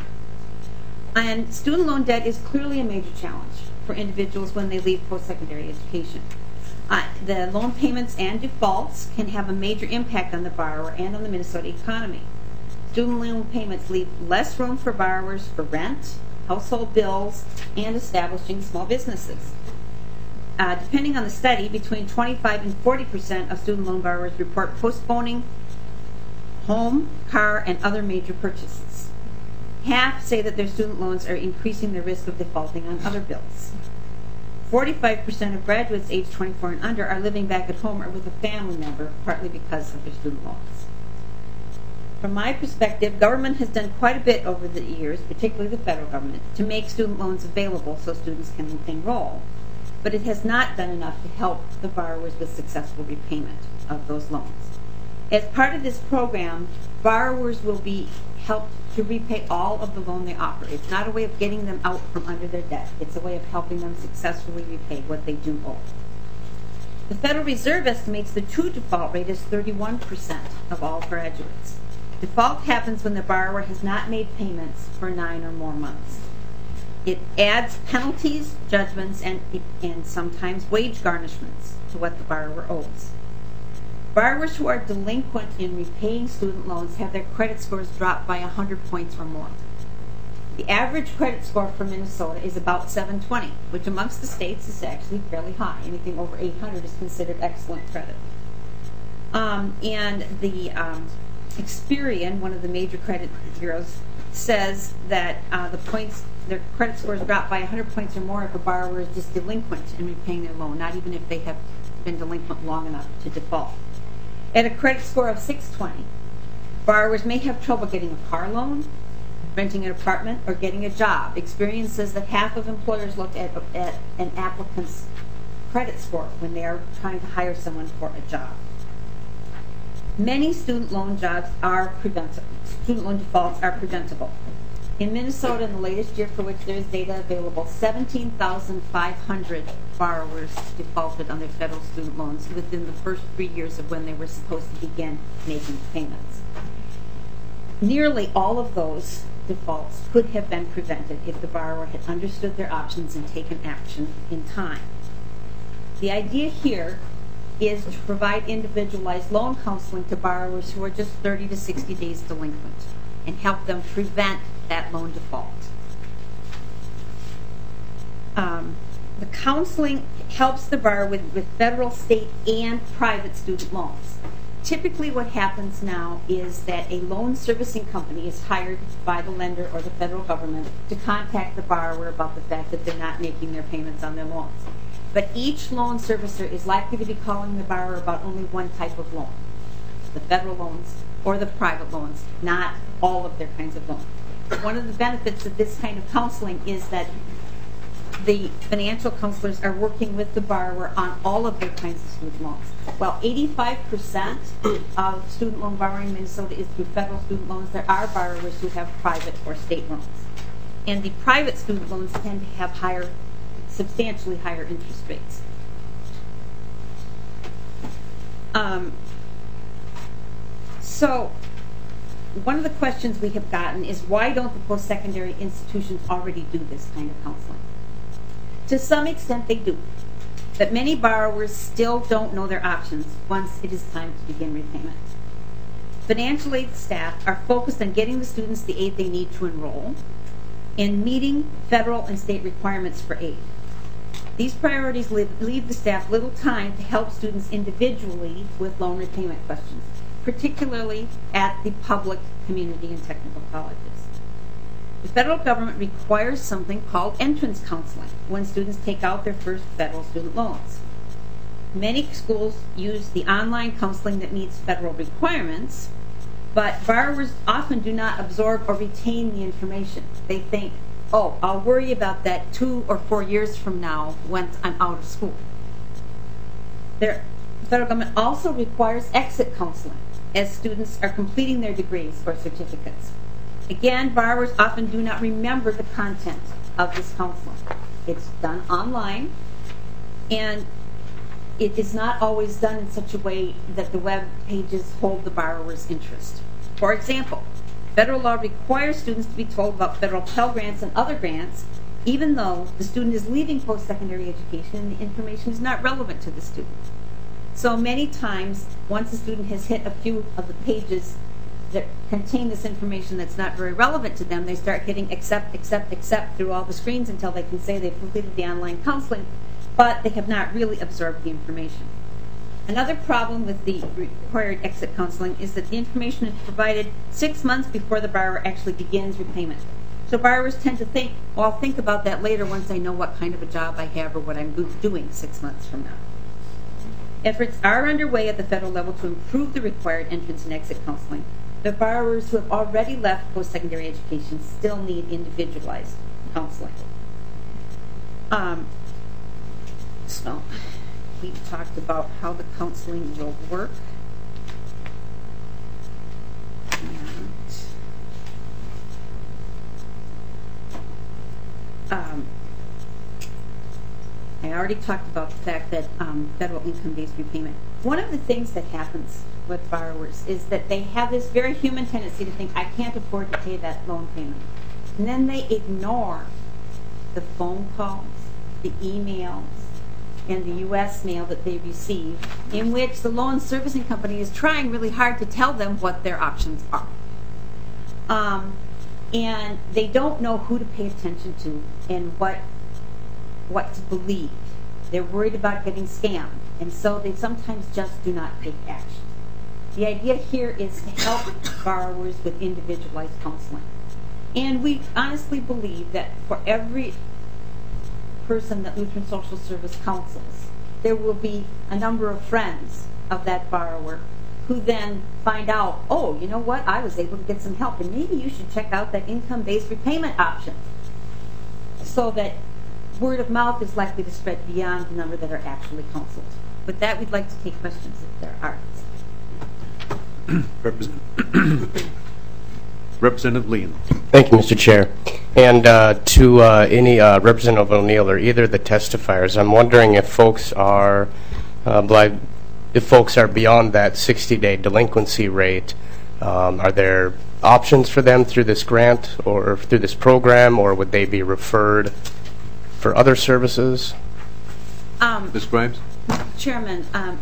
And student loan debt is clearly a major challenge for individuals when they leave post-secondary education. Uh, the loan payments and defaults can have a major impact on the borrower and on the Minnesota economy. Student loan payments leave less room for borrowers for rent, household bills, and establishing small businesses. Uh, depending on the study, between twenty-five and forty percent of student loan borrowers report postponing home, car, and other major purchases. Half say that their student loans are increasing their risk of defaulting on other bills. forty-five percent of graduates aged twenty-four and under are living back at home or with a family member, partly because of their student loans. From my perspective, government has done quite a bit over the years, particularly the federal government, to make student loans available so students can enroll. But it has not done enough to help the borrowers with successful repayment of those loans. As part of this program, borrowers will be helped to repay all of the loan they offer. It's not a way of getting them out from under their debt. It's a way of helping them successfully repay what they do owe. The Federal Reserve estimates the true default rate is thirty-one percent of all graduates. Default happens when the borrower has not made payments for nine or more months. It adds penalties, judgments, and, and sometimes wage garnishments to what the borrower owes. Borrowers who are delinquent in repaying student loans have their credit scores drop by one hundred points or more. The average credit score for Minnesota is about seven twenty, which amongst the states is actually fairly high. Anything over eight hundred is considered excellent credit. Um, and the um, Experian, one of the major credit bureaus, says that uh, the points, their credit scores drop by one hundred points or more if a borrower is just delinquent in repaying their loan, not even if they have been delinquent long enough to default. At a credit score of six twenty, borrowers may have trouble getting a car loan, renting an apartment, or getting a job. Experience says that half of employers look at, at an applicant's credit score when they are trying to hire someone for a job. Many student loan jobs are preventable. Student loan defaults are preventable. In Minnesota, in the latest year for which there is data available, seventeen thousand five hundred borrowers defaulted on their federal student loans within the first three years of when they were supposed to begin making payments. Nearly all of those defaults could have been prevented if the borrower had understood their options and taken action in time. The idea here is to provide individualized loan counseling to borrowers who are just thirty to sixty days delinquent and help them prevent that loan default. Um, the counseling helps the borrower with, with federal, state, and private student loans. Typically what happens now is that a loan servicing company is hired by the lender or the federal government to contact the borrower about the fact that they're not making their payments on their loans. But each loan servicer is likely to be calling the borrower about only one type of loan, the federal loans or the private loans, not all of their kinds of loans. One of the benefits of this kind of counseling is that the financial counselors are working with the borrower on all of their kinds of student loans. While eighty-five percent of student loan borrowing in Minnesota is through federal student loans, there are borrowers who have private or state loans. And the private student loans tend to have higher, substantially higher interest rates. Um, so, one of the questions we have gotten is why don't the post-secondary institutions already do this kind of counseling? To some extent they do, but many borrowers still don't know their options once it is time to begin repayment. Financial aid staff are focused on getting the students the aid they need to enroll and meeting federal and state requirements for aid. These priorities leave, leave the staff little time to help students individually with loan repayment questions, particularly at the public, community, and technical colleges. The federal government requires something called entrance counseling when students take out their first federal student loans. Many schools use the online counseling that meets federal requirements, but borrowers often do not absorb or retain the information. They think, oh, I'll worry about that two or four years from now once I'm out of school. The federal government also requires exit counseling as students are completing their degrees or certificates. Again, borrowers often do not remember the content of this counseling. It's done online, and it is not always done in such a way that the web pages hold the borrower's interest. For example, federal law requires students to be told about federal Pell Grants and other grants, even though the student is leaving post-secondary education and the information is not relevant to the student. So many times, once a student has hit a few of the pages that contain this information that's not very relevant to them, they start hitting accept, accept, accept through all the screens until they can say they've completed the online counseling, but they have not really absorbed the information. Another problem with the required exit counseling is that the information is provided six months before the borrower actually begins repayment. So borrowers tend to think, well, I'll think about that later once I know what kind of a job I have or what I'm doing six months from now. Efforts are underway at the federal level to improve the required entrance and exit counseling. The borrowers who have already left post-secondary education still need individualized counseling. Um, so, we talked about how the counseling will work. And, um, I already talked about the fact that um, federal income-based repayment. One of the things that happens with borrowers is that they have this very human tendency to think, I can't afford to pay that loan payment. And then they ignore the phone calls, the emails, and the U S mail that they receive, in which the loan servicing company is trying really hard to tell them what their options are. Um, and they don't know who to pay attention to and what what to believe. They're worried about getting scammed, and so they sometimes just do not take action. The idea here is to help borrowers with individualized counseling. And we honestly believe that for every person that Lutheran Social Service counsels, there will be a number of friends of that borrower who then find out, oh, you know what, I was able to get some help, and maybe you should check out that income-based repayment option, so that word of mouth is likely to spread beyond the number that are actually counseled. With that, we'd like to take questions if there are. Representative Representative Lean. Thank you, Mister Chair. And uh, to uh, any uh, Representative O'Neill or either of the testifiers, I'm wondering if folks are uh, bli- if folks are beyond that sixty-day delinquency rate. Um, are there options for them through this grant or through this program, or would they be referred for other services? Um, Miz Grimes? Chairman, um,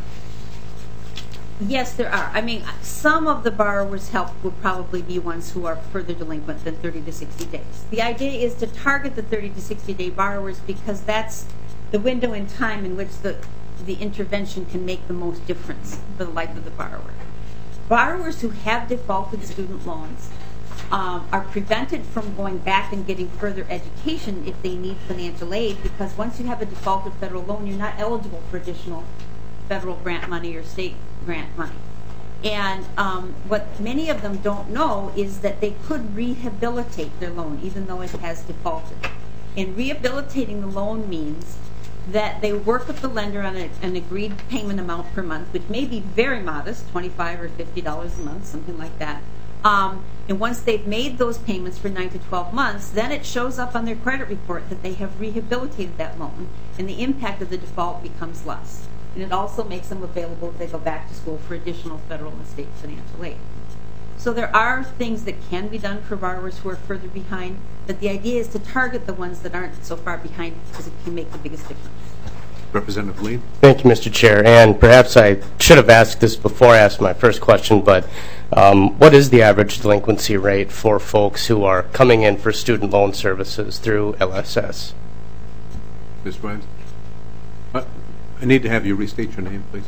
yes, there are. I mean, some of the borrowers helped would probably be ones who are further delinquent than thirty to sixty days. The idea is to target the thirty to sixty day borrowers because that's the window in time in which the, the intervention can make the most difference for the life of the borrower. Borrowers who have defaulted student loans um, are prevented from going back and getting further education if they need financial aid, because once you have a defaulted federal loan, you're not eligible for additional federal grant money or state grant money. And um, what many of them don't know is that they could rehabilitate their loan even though it has defaulted. And rehabilitating the loan means that they work with the lender on a, an agreed payment amount per month, which may be very modest, twenty-five dollars or fifty dollars a month, something like that. Um, and once they've made those payments for nine to twelve months, then it shows up on their credit report that they have rehabilitated that loan, and the impact of the default becomes less. And it also makes them available if they go back to school for additional federal and state financial aid. So there are things that can be done for borrowers who are further behind, but the idea is to target the ones that aren't so far behind because it can make the biggest difference. Representative Lee. Thank you, Mister Chair. And perhaps I should have asked this before I asked my first question, but um, what is the average delinquency rate for folks who are coming in for student loan services through L S S? Miz Grimes? Uh, I need to have you restate your name, please.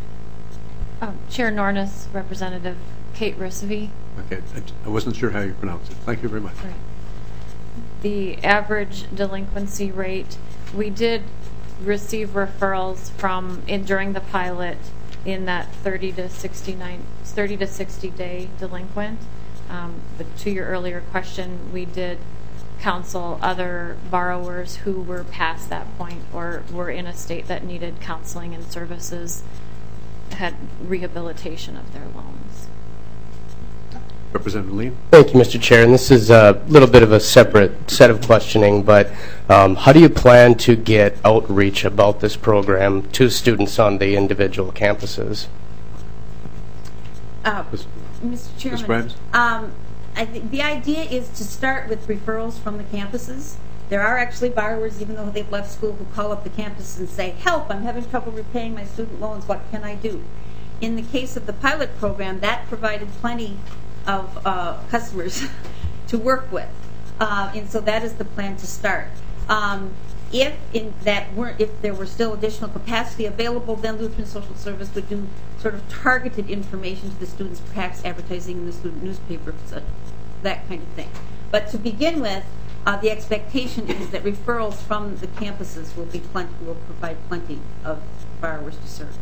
Um, Chair Nornis, Representative Kate Rissovy. Okay, I, I wasn't sure how you pronounce it. Thank you very much. Right. The average delinquency rate, we did receive referrals from in during the pilot in that thirty to sixty-nine, thirty to sixty day delinquent. Um, but to your earlier question, we did counsel other borrowers who were past that point or were in a state that needed counseling and services, had rehabilitation of their loans. Representative Lee. Thank you, Mister Chair. And this is a little bit of a separate set of questioning, but um, how do you plan to get outreach about this program to students on the individual campuses? Uh, Mister Chairman, um, I think the idea is to start with referrals from the campuses. There are actually borrowers, even though they've left school, who call up the campus and say, help, I'm having trouble repaying my student loans, what can I do? In the case of the pilot program, that provided plenty of uh, customers to work with. Uh, and so that is the plan to start. Um, if in that weren't, if there were still additional capacity available, then Lutheran Social Service would do sort of targeted information to the students, perhaps advertising in the student newspaper, so that kind of thing. But to begin with, uh, the expectation is that referrals from the campuses will be plenty, will provide plenty of borrowers to serve.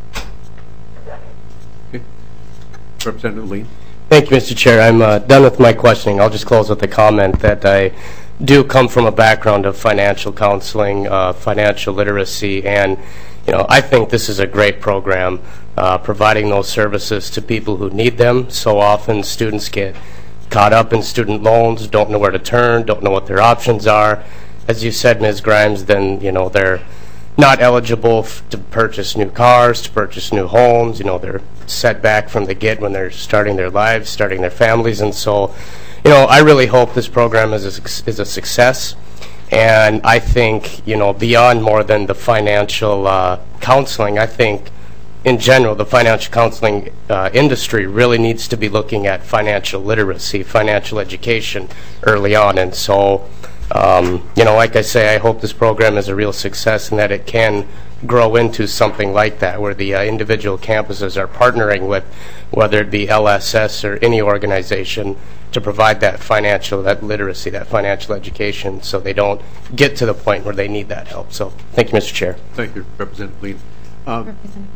Okay. Representative Lee. Thank you, Mister Chair. I'm uh, done with my questioning. I'll just close with a comment that I do come from a background of financial counseling, uh, financial literacy, and you know, I think this is a great program, uh, providing those services to people who need them. So often students get caught up in student loans, don't know where to turn, don't know what their options are. As you said, Miz Grimes, then you know they're not eligible f- to purchase new cars, to purchase new homes. You know, they're set back from the get when they're starting their lives, starting their families. And so, you know, I really hope this program is a, is a success. And I think, you know, beyond more than the financial uh, counseling, I think in general, the financial counseling uh, industry really needs to be looking at financial literacy, financial education early on. And so, um, you know, like I say, I hope this program is a real success and that it can grow into something like that, where the uh, individual campuses are partnering with, whether it be L S S or any organization, to provide that financial, that literacy, that financial education, so they don't get to the point where they need that help. So, thank you, Mister Chair. Thank you, Representative Lee. Uh,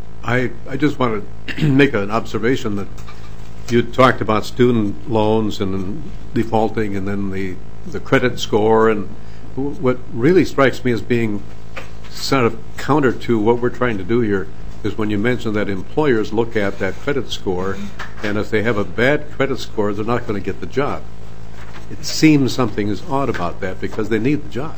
I, I just want to make an observation that you talked about student loans and defaulting and then the, the credit score, and what really strikes me as being sort of counter to what we're trying to do here is when you mention that employers look at that credit score, and if they have a bad credit score, they're not going to get the job. It seems something is odd about that because they need the job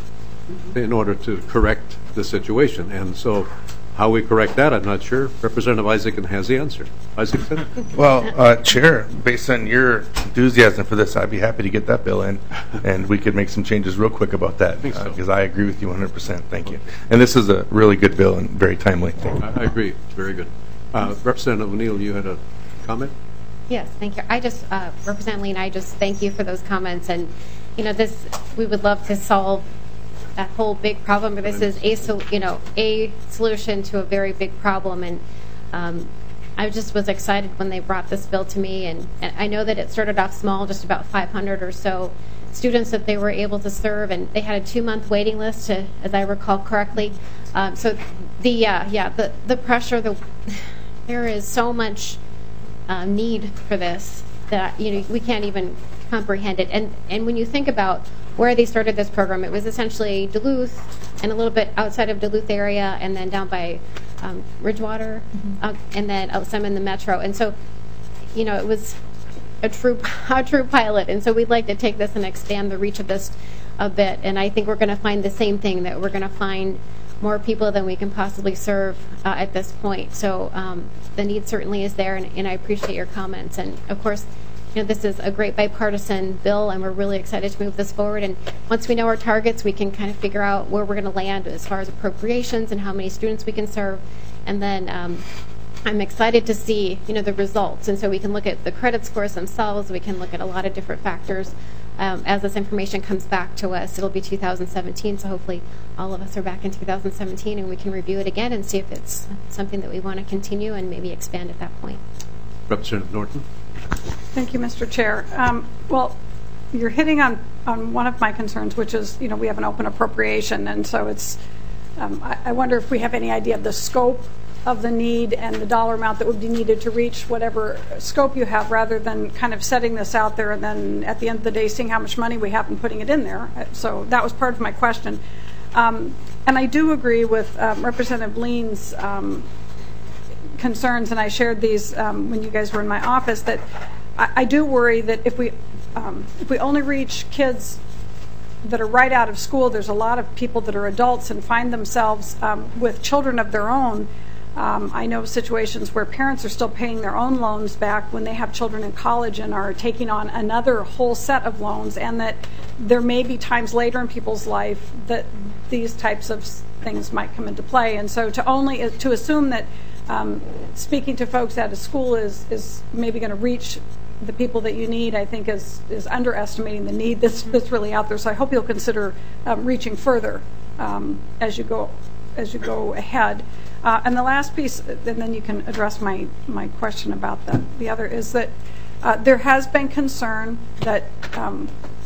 in order to correct the situation. And so how we correct that, I'm not sure. Representative Isaacson has the answer. Isaacson? Well, uh, Chair, based on your enthusiasm for this, I'd be happy to get that bill in, and we could make some changes real quick about that, because I, so. uh, I agree with you one hundred percent. Thank you. And this is a really good bill and very timely. Thank you. I, I agree. It's very good. Uh, Representative O'Neill, you had a comment? Yes, thank you. I just, uh, Representative Lee and I just thank you for those comments. And, you know, this, we would love to solve that whole big problem, but this is a, so, you know, a solution to a very big problem. And um, I just was excited when they brought this bill to me, and, and I know that it started off small, just about five hundred or so students that they were able to serve, and they had a two-month waiting list, to, as I recall correctly. Um, so the uh, yeah, the the pressure, the there is so much uh, need for this that you know we can't even comprehend it. And and when you think about where they started this program, it was essentially Duluth and a little bit outside of Duluth area, and then down by um, Ridgewater, mm-hmm. uh, and then uh, some in the metro. And so, you know, it was a true a true pilot. And so we'd like to take this and expand the reach of this a bit. And I think we're going to find the same thing, that we're going to find more people than we can possibly serve uh, at this point. So um, the need certainly is there, and, and I appreciate your comments. And of course, you know, this is a great bipartisan bill, and we're really excited to move this forward. And once we know our targets, we can kind of figure out where we're going to land as far as appropriations and how many students we can serve. And then um, I'm excited to see, you know, the results. And so we can look at the credit scores themselves. We can look at a lot of different factors. Um, as this information comes back to us, it'll be two thousand seventeen, so hopefully all of us are back in two thousand seventeen, and we can review it again and see if it's something that we want to continue and maybe expand at that point. Representative Norton. Thank you, Mister Chair. Um, well, you're hitting on, on one of my concerns, which is, you know, we have an open appropriation, and so it's, um, I, I wonder if we have any idea of the scope of the need and the dollar amount that would be needed to reach whatever scope you have, rather than kind of setting this out there and then at the end of the day seeing how much money we have and putting it in there. So that was part of my question. Um, and I do agree with um, Representative Lean's um, concerns, and I shared these um, when you guys were in my office, that I, I do worry that if we um, if we only reach kids that are right out of school, there's a lot of people that are adults and find themselves um, with children of their own. Um, I know situations where parents are still paying their own loans back when they have children in college and are taking on another whole set of loans, and that there may be times later in people's life that these types of things might come into play. And so to only to assume that um, speaking to folks out of school is, is maybe going to reach the people that you need, I think is, is underestimating the need that's, that's really out there. So I hope you'll consider um, reaching further um, as you go as you go ahead. Uh, and the last piece, and then you can address my, my question about the, the other, is that uh, there has been concern that um,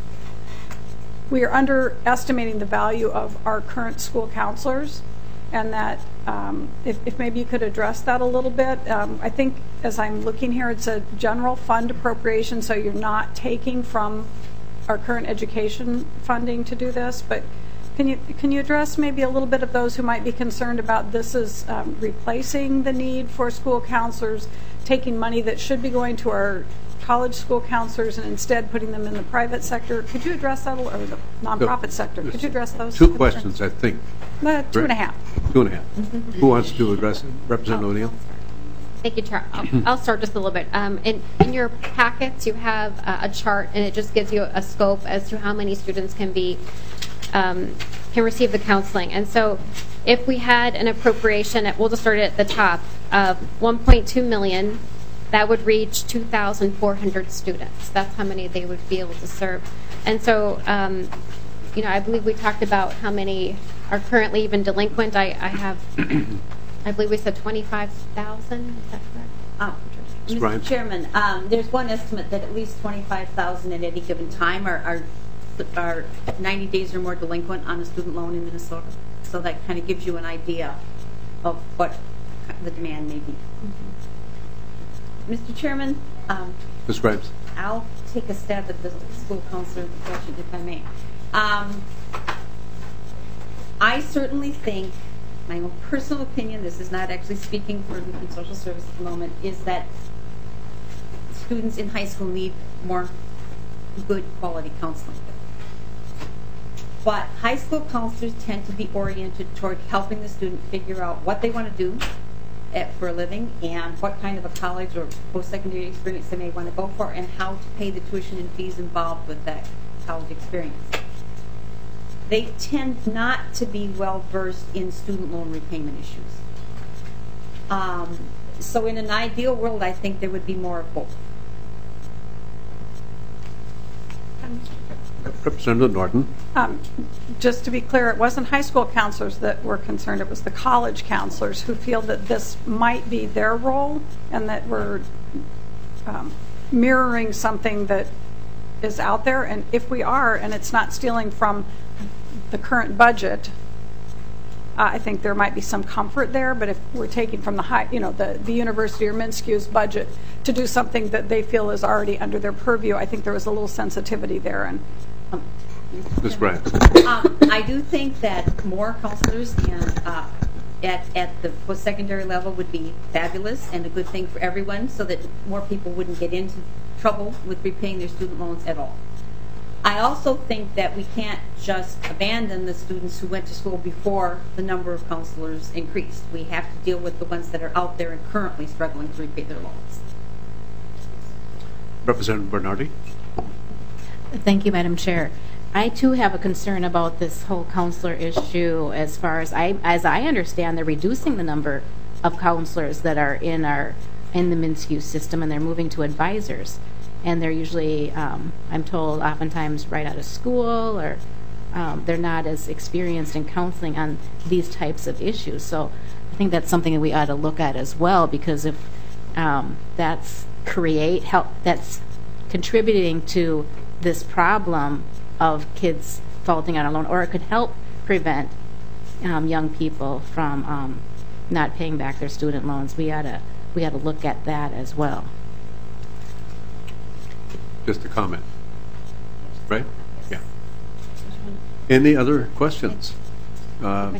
we are underestimating the value of our current school counselors, and that um, if, if maybe you could address that a little bit. Um, I think as I'm looking here, it's a general fund appropriation, so you're not taking from our current education funding to do this, but Can you can you address maybe a little bit of those who might be concerned about this as um, replacing the need for school counselors, taking money that should be going to our college school counselors and instead putting them in the private sector? Could you address that, or the nonprofit sector? Could you address those? Two questions, I think. Uh, two and a half. Two and a half. Mm-hmm. Who wants to address it? Representative O'Neill. Thank you, Chair. I'll, I'll start just a little bit. Um, in, in your packets, you have uh, a chart, and it just gives you a scope as to how many students can be Um, can receive the counseling. And so if we had an appropriation, at, we'll just start at the top, of one point two million, that would reach two thousand four hundred students. That's how many they would be able to serve. And so, um, you know, I believe we talked about how many are currently even delinquent. I, I have, I believe we said twenty-five thousand. Is that correct? Oh. Mister Right. Chairman, um, there's one estimate that at least twenty-five thousand at any given time are, are, are ninety days or more delinquent on a student loan in Minnesota. So that kind of gives you an idea of what the demand may be. Mm-hmm. Mister Chairman, um, Miz Grimes. I'll take a stab at the school counselor question, if I may. Um, I certainly think, my own personal opinion, this is not actually speaking for Lutheran Social Service at the moment, is that students in high school need more good quality counseling. But high school counselors tend to be oriented toward helping the student figure out what they want to do at, for a living and what kind of a college or post-secondary experience they may want to go for and how to pay the tuition and fees involved with that college experience. They tend not to be well versed in student loan repayment issues. Um, so in an ideal world, I think there would be more of both. Representative Norton. Um, just to be clear, it wasn't high school counselors that were concerned, it was the college counselors who feel that this might be their role and that we're um, mirroring something that is out there. And if we are, and it's not stealing from the current budget, uh, I think there might be some comfort there. But if we're taking from the high, you know, the, the university or MnSCU's budget to do something that they feel is already under their purview, I think there was a little sensitivity there. And Um, Miz Bryant. um, I do think that more counselors and uh, at, at the post-secondary level would be fabulous and a good thing for everyone so that more people wouldn't get into trouble with repaying their student loans at all. I also think that we can't just abandon the students who went to school before the number of counselors increased. We have to deal with the ones that are out there and currently struggling to repay their loans. Representative Bernardi. Thank you, Madam Chair. I too have a concern about this whole counselor issue. As far as I, as I understand, they're reducing the number of counselors that are in our in the MnSCU system, and they're moving to advisors. And they're usually, um, I'm told, oftentimes right out of school, or um, they're not as experienced in counseling on these types of issues. So I think that's something that we ought to look at as well, because if um, that's create help, that's contributing to this problem of kids faulting out on loan, or it could help prevent um, young people from um, not paying back their student loans. We ought to we ought to look at that as well. Just a comment. Right? Yeah. Any other questions? Uh,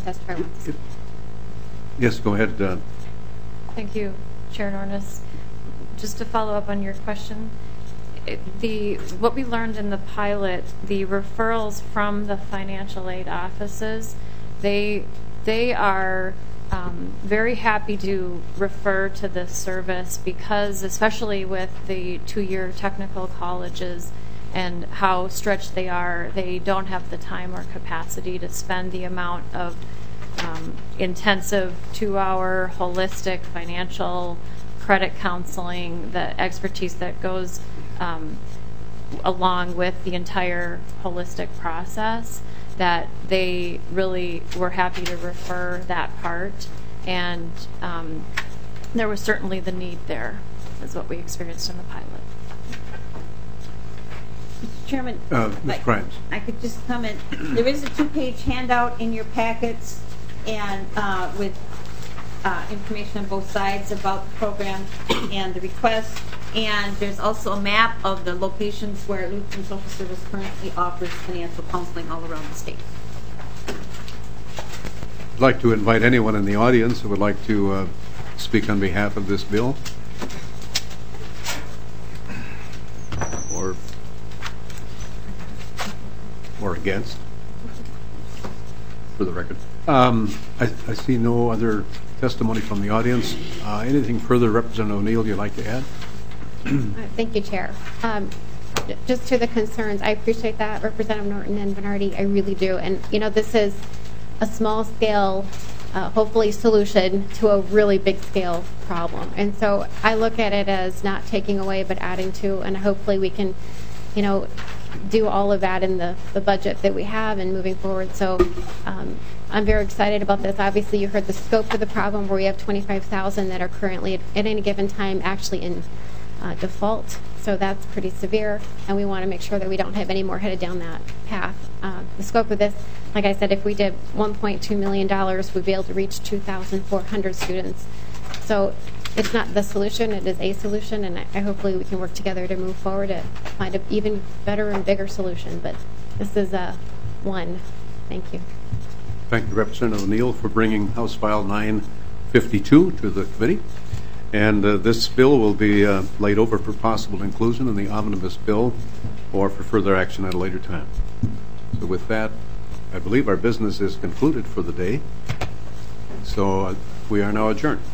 yes, go ahead. Uh, Thank you, Chair Nornis. Just to follow up on your question, it, the what we learned in the pilot, the referrals from the financial aid offices, they they are um, very happy to refer to this service because, especially with the two-year technical colleges and how stretched they are, they don't have the time or capacity to spend the amount of um, intensive two-hour holistic financial credit counseling, the expertise that goes um, along with the entire holistic process, that they really were happy to refer that part. And um, there was certainly the need there, is what we experienced in the pilot. Mister Chairman, uh, Miz Grimes. I could just comment. There is a two-page handout in your packets and uh, with uh, information on both sides about the program and the request. And there's also a map of the locations where Lutheran Social Service currently offers financial counseling all around the state. I'd like to invite anyone in the audience who would like to uh, speak on behalf of this bill. Or, or against, for the record. Um, I, I see no other testimony from the audience. Uh, anything further, Representative O'Neill, you'd like to add? Thank you, Chair. Um, just to the concerns, I appreciate that, Representative Norton and Bernardi, I really do. And, you know, this is a small-scale uh, hopefully, solution to a really big scale problem. And so I look at it as not taking away but adding to, and hopefully we can, you know, do all of that in the, the budget that we have and moving forward. So um, I'm very excited about this. Obviously, you heard the scope of the problem where we have twenty-five thousand that are currently at, at any given time actually in uh, default. So that's pretty severe, and we want to make sure that we don't have any more headed down that path. Uh, the scope of this, like I said, if we did one point two million dollars, we'd be able to reach two thousand four hundred students. So it's not the solution, it is a solution, and I, I hopefully we can work together to move forward to find an even better and bigger solution. But this is a one. Thank you. Thank you, Representative O'Neill, for bringing House File nine fifty-two to the committee. And uh, this bill will be uh, laid over for possible inclusion in the omnibus bill or for further action at a later time. So with that, I believe our business is concluded for the day. So uh, we are now adjourned.